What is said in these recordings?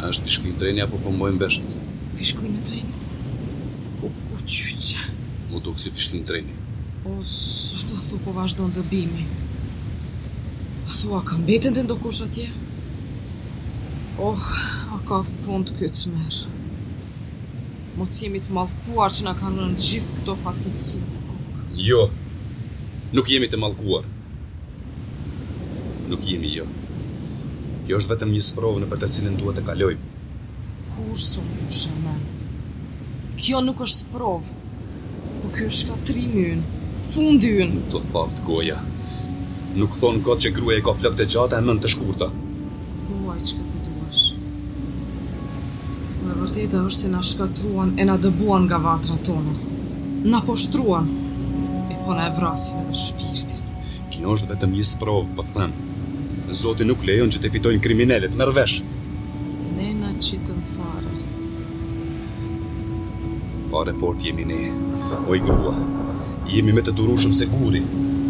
A është pishklim treni apo po mbojmë beshët? Pishklim e trenit? U qyqë. Mu duk si pishklim treni. O, sot a thu po vazhdon dëbimi. A thua, ka mbeten të ndokush atje? A ka fund këtë merë. Mos jemi të mallkuar që na kanë rënë gjithë këto fatkeqësi në kokë. Jo, nuk jemi të mallkuar. Nuk jemi jo. Kjo është vetëm një sprovë në për të cilën duhet të kalojmë. Kur s'u mbush mend. Kjo nuk është sprovë, po kjo është shkatrimi ynë, fundi ynë. Të thaft goja. Nuk thonë kot që gruaja ka flokë të gjata e mend të shkurta. Thuaj çka të duash. E vërteta është se na shkatruan e na dëbuan nga vatrat tona. Na poshtruan, e po na e vrasin edhe shpirtin. Kjo është vetëm një sprovë, po them. Zoti nuk lejon që të fitojnë kriminalet, merr vesh. Ne na qitëm fare. Fare fort jemi ne, oj grua. Jemi me të durushëm se guri.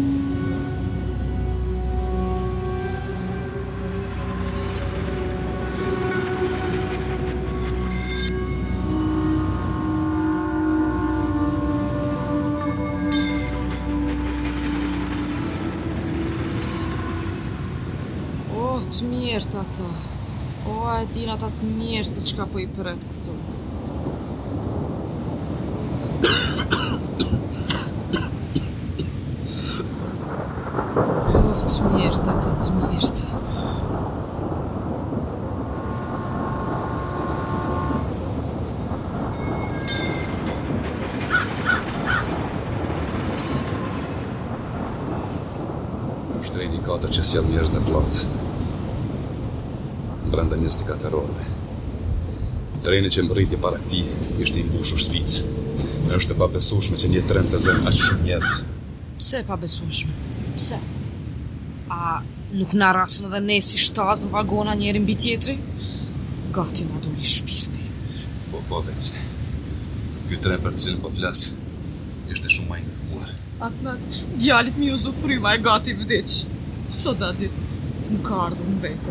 Të mirët ata. E din ata të mirë se çka po I pret këtu. Të mirët ata, të mirët. Treni 4 që sjell njerëz në plac. Brenda 24 orëve. Treni që mbërriti para këtij ishte I mbushur sfic. Është e pabesueshme që një tren të zënë aq shumë njerëz. Pse e pabesueshme? Pse? A nuk na rrasin edhe ne si shtazë në vagona njeri mbi tjetri? Gati na doli shpirti. Po veci. Ky tren për të cilin po flas ishte shumë më I ngërmuar. Atë djalit mi u zufryma e gati vdiq. Sot a dit, më ka ardhur në vete.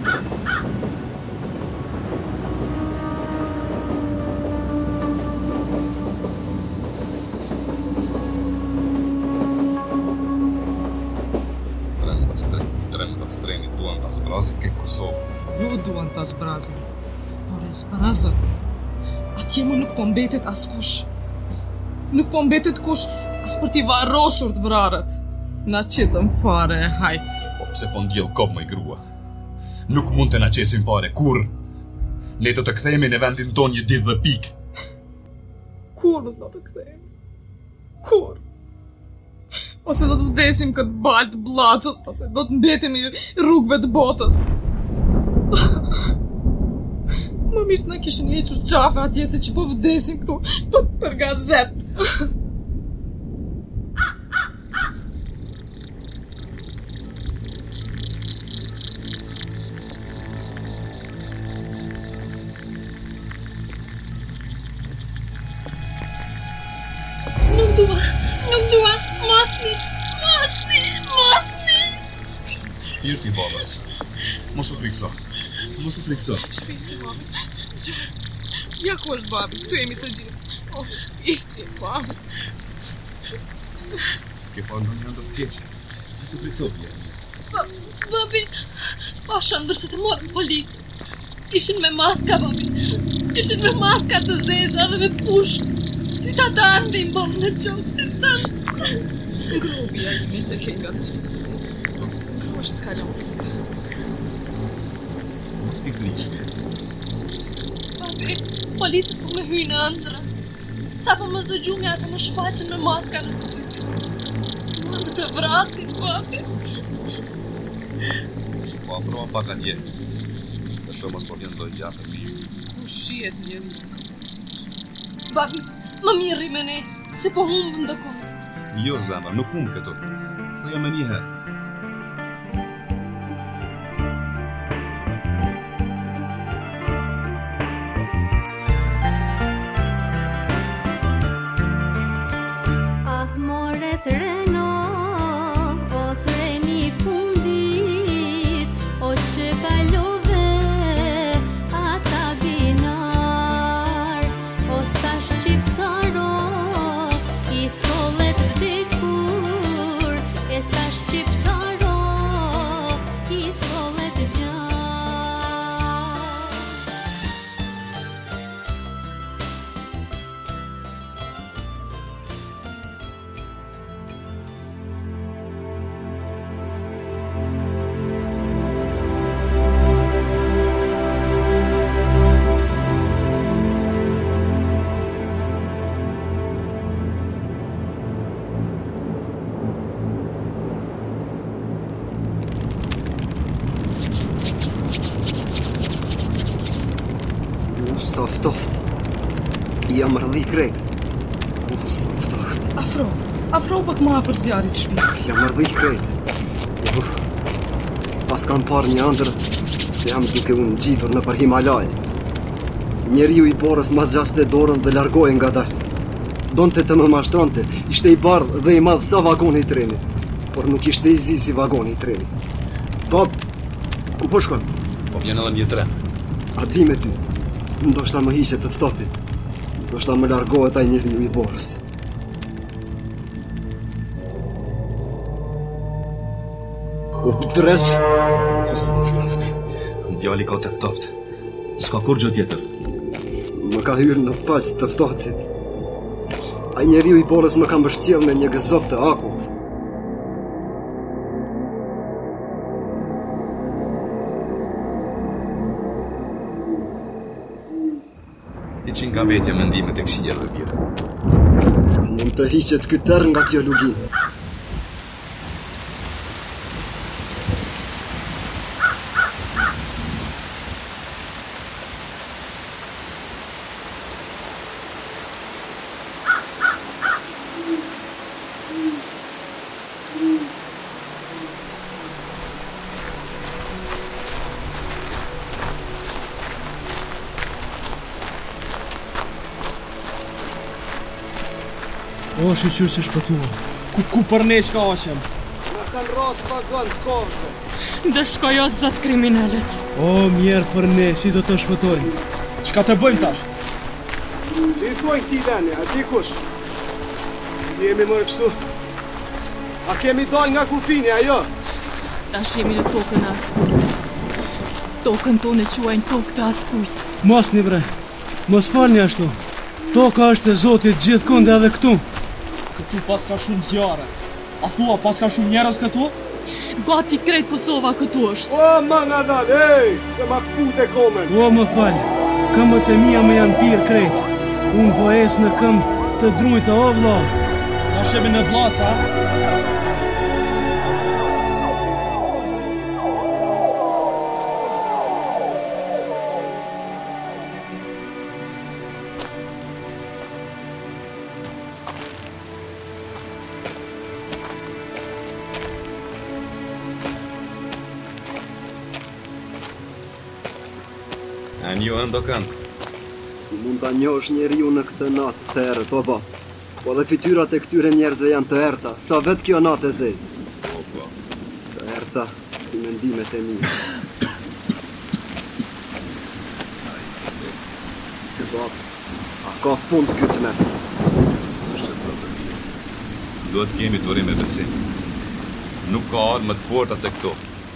Tren pas treni duan ta zbrazin ke Kosovë. Jo duan ta zbrazin, por e zbrazën. Atje më nuk po mbetet askush. Nuk po mbetet kush as për t'i varrosur të vrarët. Na qitëm fare e hajt. Po pse po ndjell kop më grua? Nuk mund të na qesim fare, kur? Ne do të kthehemi në vendin tonë një ditë dhe pikë. Kur do të kthehemi? Kur? Ose do të vdesim këtë balë të bllacës, ose do të mbetemi rrugëve të botës. Më mirë të na kishin hequr qafe atje se që po vdesim këtu për gazet. Nuk dua, mosni. Shpirti babas. Mos u frikso. Shpirti babi. Ja ku është babi, këtu jemi të gjithë. Shpirti babi. Ke pa ndonjë të keqe. Mos u frikso bia. Babi, pasha ndërse të morën policë. Ishin me maska, babi. Ishin me maska të zeza dhe me pushk. Ty ta danë me imbonë në qokë se tanë. Ngrubi a imi se ke nga të ftoftit. Sa po të ngruash të kalon frika. Mos t'i grishme. Babi, policët po me hyjë në ëndra. Sa po më zëgjumi ata më shfaqen me maska në fytyrë. Duan të vrasin, babi. Po afroa pak atje. Dhe shumë mos po vjen dojnë japë mbi ju. Ku shihet njeri? Babi, më mirri me ne, se po humbë ndëkot. Jo, zemra, nuk humbë këtu. Ktheja me një herë. Ata Sa ftoft. Jam rëdhi krejt. Sa ftoft. Afro pak ma për zjarit shpirt. Jam rëdhi krejt. Pas kam parë një ëndër se jam duke unë gjitur në për Himalaje. Njeriu I borës mas gjaste dorën dhe largohej nga dal. Donte të më mashtronte, ishte I bardhë dhe I madh sa vagoni I trenit, por nuk ishte I zi si vagoni I trenit. Bab, ku po shkon? Po vjen edhe një tren. A të vi me ty? Ndoshta më hiqet të ftohtit. Ndoshta më largohet ai njeriu I borës. O dreq! Sa ftoft. Djali ka të ftoft. S'ka kur gjë tjetër. Më ka hyrë në palcë të ftohtit. Ai njeriu I borës më ka mbështjell me një gëzof të akullt. Hiqin nga vetja mendimet e këqijave bire. Mund të hiqet ky terr nga kjo lugin. O, shqyqyrë që shpëtua. Ku për ne që ka ashem? Na kanë ras pagan të koshme. Dhe shkoj o zot kriminalet. O, mjerë për ne, si do të shpëtojmë? Qka të bëjmë tash? Si I thojnë këti veni, a di kush? Jemi mërë kështu. A kemi dal nga kufini, ajo? Tash jemi në tokën e askujt. Tokën tonë e quajnë tokë të askujt. Mos një bre, mos falni ashtu. Toka është e Zotit gjithkund edhe këtu. Këtu pas ka shumë zjarre. A thua pas ka shumë njerëz këtu? Gati krejt Kosova këtu është. O, ma nga dal, ej, se ma këput e komen. O, më falj, këmbët e mia më janë pirë krejt. Unë po es në këmbë të drujta, o vlla. Ta shemi në blaca. A një ndo kanë. Si mund ta njohësh njeriu në këtë natë të errët, o ba? Po dhe fytyrat e këtyre njerëzve janë të errta, sa vetë kjo natë e zezë. Po. Të errta si mendimet e mia. Bab, a ka fund ky tmerr? Së shqetëson të bie. Duhet kemi të me besim. Nuk ka ardhë më të forta se këto.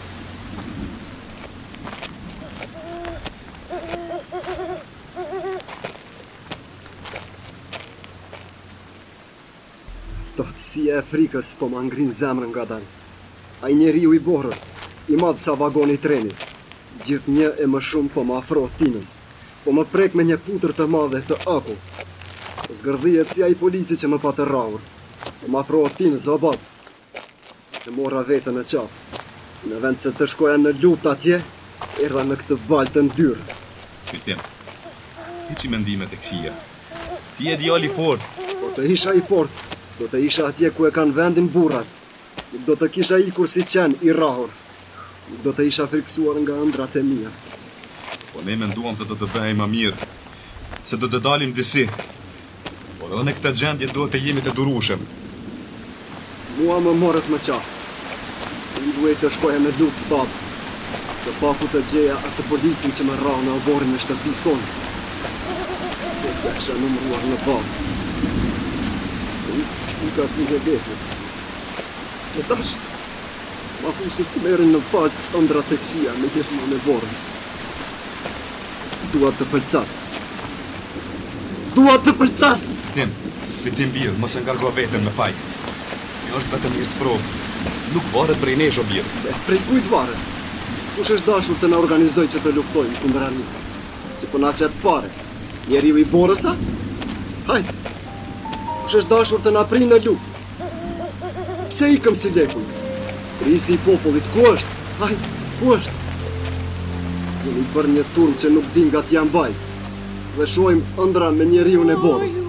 Ftohtësia e frikës po ma ngrin zemrën nga dal. Ai njeriu I borës, I madh sa vagoni I trenit. Gjithnjë e më shumë po më afrohet tinës. Po më prek me një putër të madhe të akullt. Zgërdhijet si ai polici që më pa të rrahur. Po më afrohet tinës, o bab. E mora vetën në qafë. Në vend se të shkoja në luftë atje, erdha në këtë balë të ndyrë. Pytim, hiqi mendimet e këqija. Ti e djali fort. Po të isha I fort, do të isha atje ku e kanë vendin burrat. Nuk do të kisha ikur si qen I rrahur. Nuk do të isha friksuar nga ëndrat e mia. Po ne menduam se do të bëhej më mirë, se do të dalim disi. Por edhe në këtë gjendje duhet të jemi të durueshëm. Mua më morët më qafë. Unë duhet të shkoja në luftë, bab. Se paku të gjeja atë policin që më rrah në oborin e shtëpisë sonë. Dhe t'ja kisha numëruar në bab. Nuk ka si vetë. E tash, ma fu se të merin në palcë ëndrat e këqija me gjithmonë e borës. Dua të pëlcas. Dua të pëlcas! Pytim birë, mos e ngargo vetën me faj. Kjo është vetëm një sprovë. Nuk varet prej nesh o birë. Prej kujt varet? Kush është dashur të na organizoj që të luftojmë kundër anit? Që po na qet fare? Njeriu I borës, a? Hajt! Kush është dashur të na prinë në luftë? Pse ikëm si lekuj? Risi I popullit, ku është? Hajt, ku është? Kemi bërë një turm që nuk din nga t'ja mbaj. dhe shohim ëndra me njeriu e borës.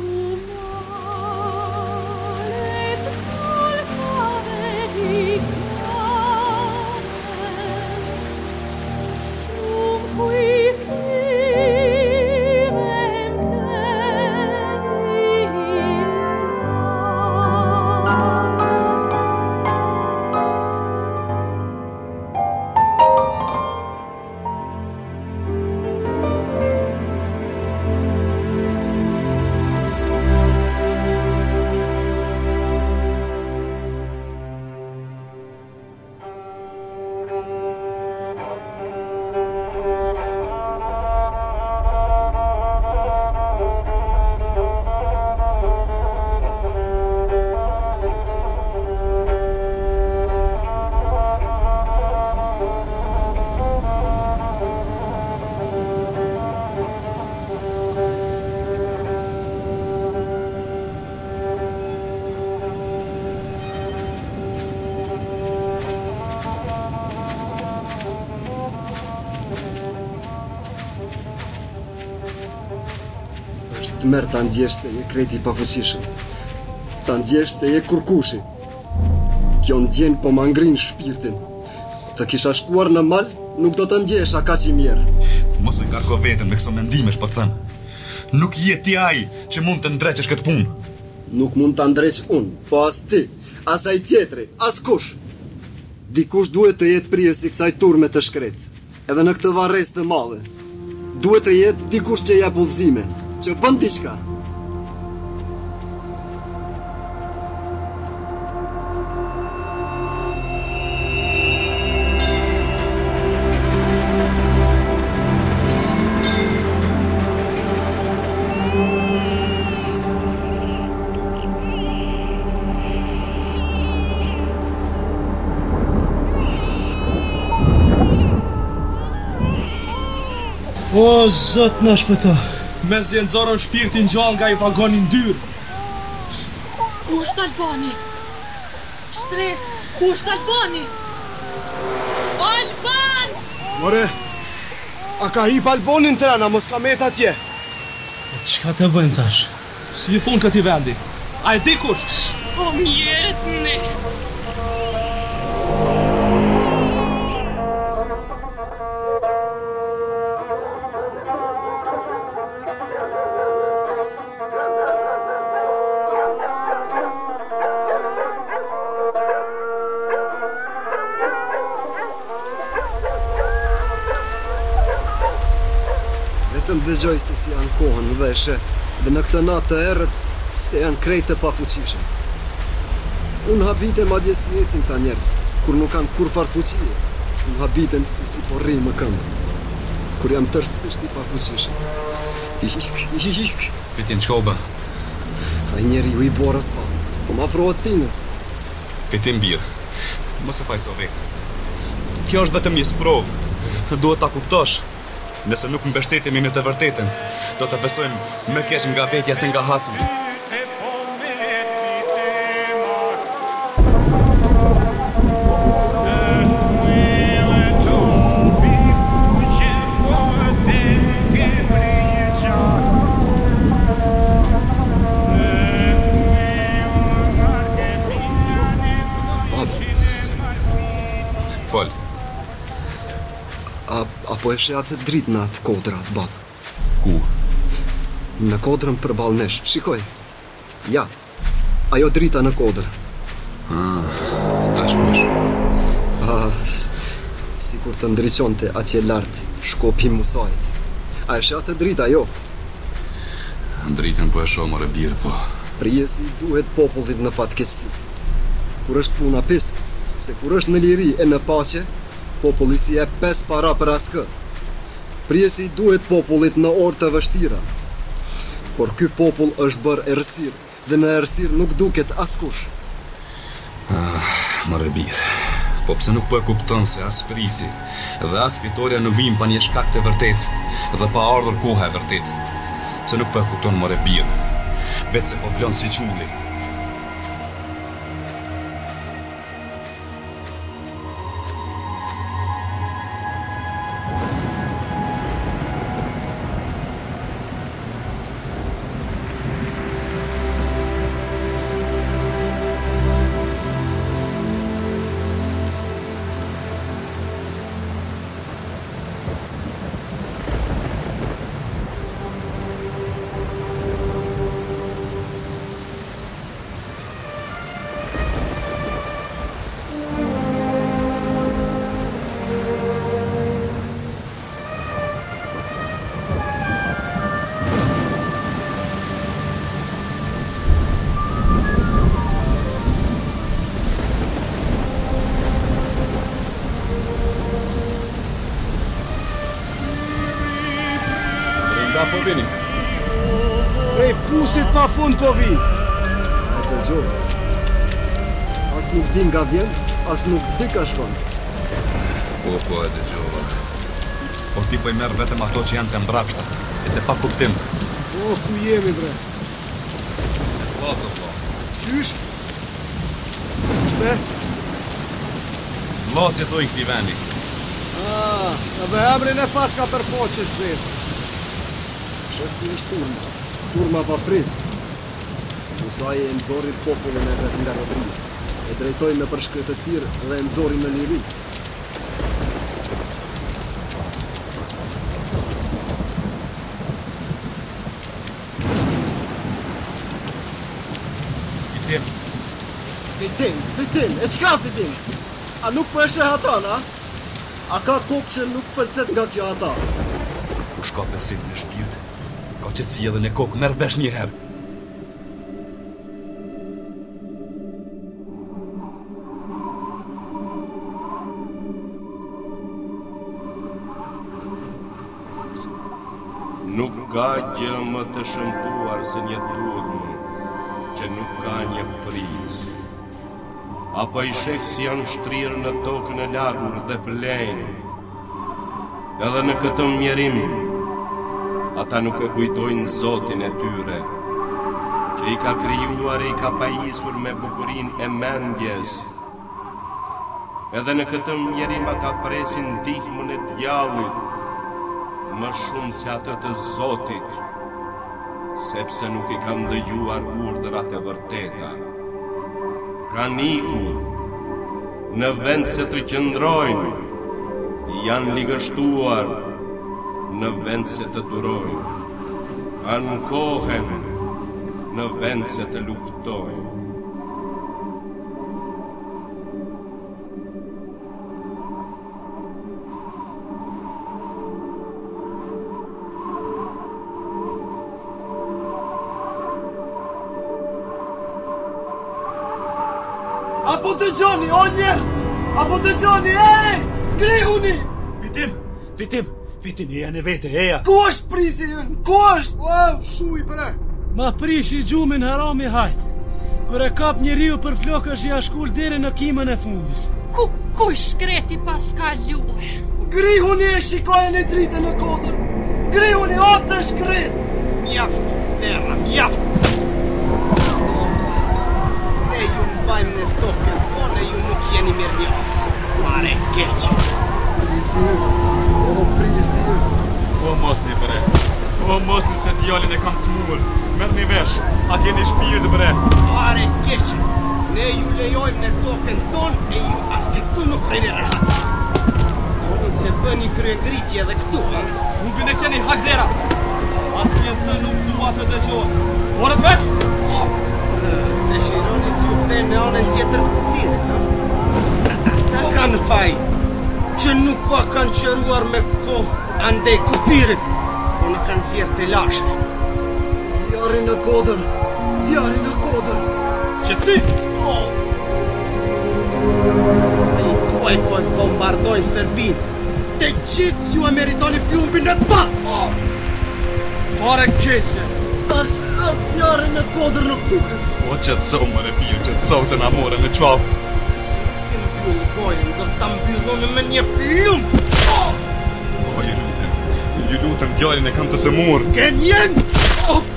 Të merë të ndjesh se je kreti pa fuqishëm. Të ndjesh se je kurkushi. Kjo ndjen po ma ngrin shpirtin. Të kisha shkuar në mal, nuk do të ndjesh a ka që i mirë. Mos e ngarko veten me këso mendimesh, po të them. Nuk je ti ai që mund të ndreqesh këtë punë. Nuk mund të ndreq unë, po as ti, as ai tjetri, as kush. Dikush duhet të jetë prijes i kësaj turme të shkret, edhe në këtë varres të madhe. Duhet të jetë dikush që jep udhëzime, që bën diçka. O, Zot na shpëto. Me zjenëzorën shpirtin gjallë nga i vagonin dyrë. Ku është Albani? Shpres, ku është Albani? Alban! More, a ka hip Albonin trena, mos ka met atje. Çka të bëjmë tash? Si i thon këtij vendi? A e di kush? O mjerët ne! Vetëm dëgjoj se si janë kohën dhe dhe në këtë natë të errët se janë krejt të pafuqishëm. Unë habitem madje si ecin këta njerëz, kur nuk kanë kur far fuqie. Unë habitem si po rri më këmbë, kur jam tërësisht i pafuqishëm. Ik. Fitin çka u bë? Ai njeriu i borës pa, po më afrohet tinës. Fitin birë. Mos e pajso vetë. Kjo është vetëm një sprovë. Duhet ta kuptosh. Nëse nuk mbështetemi në të vërtetën, do të besojmë më keq nga vetja se nga hasmi. Fol. Apo e sheh atë dritë në atë kodra, bab? Ku? Në kodrën përballë nesh, shikoj. Ja, ajo drita në kodrë. Tash push. Sikur të ndriçonte atje lart shkopi Musait. A e sheh atë dritë ajo? Dritën po e shoh more birë, po. Prijesi duhet popullit në fatkeqësi. Kur është puna pisk, se kur është në liri e në paqe, populli si e pes para për askë. Prijesi duhet popullit në orë të vështira. Por ky popull është bërë errësirë, dhe në errësirë nuk duket askush. More birë. Po pse nuk po e kupton se as prisi dhe as fitoria nuk vijnë pa një shkak të vërtet dhe pa ardhur koha e vërtet. Pse nuk po e kupton more birë. Vetë se po vlon si qulli. Prej pusit pa fund po vi. E dëgjoj. As nuk din nga vjen, as nuk di ka shkon. Po e dëgjova. Po ti po i merr vetëm ato që janë të mbrapshta, e të pa kuptim. O, ku jemi bre? Vllazë vlla. Qysh? Qysh te? Vllazë do i këtij vendi. Edhe emrin e pas ka përpoqit zes. Shef si është turma. Turma pa pris. Musaj e nëzori popullin e vetë nga robri. E drejtoj me përshkretëtir dhe e nëzori në liru. Fitim, e qka fitim? A nuk për eshe hatan, a? A ka kokë që nuk përcet nga kjo hata? Ku shka besim në shpirt, ka qëtësi edhe në kokë, merr vesh një herë. Nuk ka gjë më të shëmtuar se një turmë që nuk ka një prizë. Apo i sheh si janë shtrirë në tokën e lagur dhe vlejnë. Edhe në këtë mjerim, ata nuk e kujtojnë Zotin e tyre, që i ka krijuar e i ka pajisur me bukurinë e mendjes. Edhe në këtë mjerim ata presin ndihmën e djallit, më shumë se atë të Zotit, sepse nuk i kanë dëgjuar urdhrat e vërteta. Kanë ikur, në vend se të qëndrojnë, janë ligështuar, në vend se të durojnë, ankohen, në vend se të luftojnë. Apo të gjoni, o njerës! Apo të gjoni, ej! Grihuni! Vitim, eja në vete, eja. Ku është prisi jën? Ku është? Wow, shuj bre! Ma prish i gjumin harami hajt. Kër e kap njeriu për flokë është ja shkull deri në kimën e fundit. Ku shkreti pas ka luë? Grihuni e shikojën e dritën në kodër! Grihuni, o të shkret! Mjaft, terra, mjaft! Ne ju në bajmë në tokën, po ne ju nuk jeni mirë njës. Fare keqë. Prisi. O mosni bre, o mosni se djalin e kam smur. Merr një vesh, a keni shpirt bre? Fare keqë. Ne ju lejojmë në tokën ton e ju as këtu nuk rejnë rahat. Toni të bëni kryengritje edhe këtu, ha? Unë e keni hakdera. As një zë nuk dua të dëgjoj. Ora të vesh? Dëshironi t'ju kthejnë në anën tjetër të kufirit, ha? Ata kanë faj, që nuk pa kanë qëruar me kohë andej kufirit, po në kanë zjerë të lashe. Zjarri në kodër! Qëtësi? Fajin tuaj po e bombardojnë Serbinë. Të gjithë ju e meritoni plumbin e pat! Fare keqe. As zjarri në kodër nuk duket! O qëtësau më repirë, qëtësau se na more në qafë. Kënë mbyllë gojën, do të mbyllonë me një plumb! O, ju lutem, djalin e kam të sëmur. Genjen!